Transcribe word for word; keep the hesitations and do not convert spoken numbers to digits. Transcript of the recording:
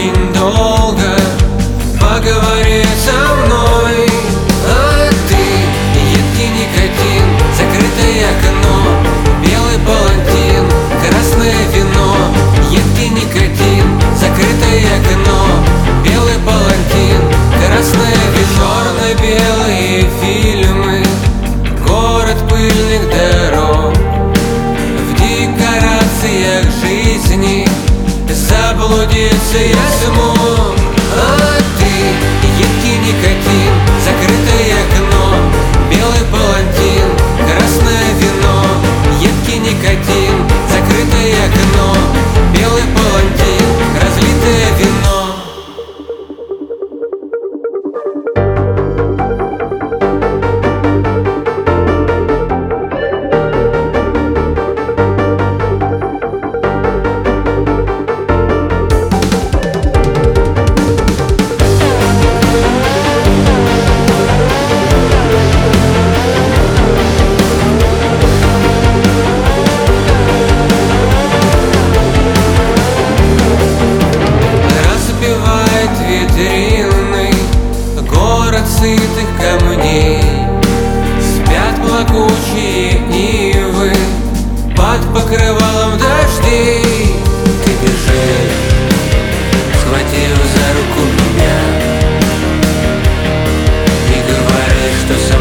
очень долго поговори со мной. А ты, едкий никотин, закрытое окно, белый палантин, красное вино. Едкий никотин, закрытое окно, белый палантин, красное вино. Черно-белые фильмы, город пыльных дорог, в декорациях жизни заблудиться я смог. А ты, едкий никотин, закрытое окно, белый палантин, красное вино. Едкий никотин, закрытое окно, белый палантин, разлитое вино. Витрины, город сытых камней, спят плакучие ивы под покрывалом дождей. Ты бежишь, схватив за руку меня, и говоришь, что со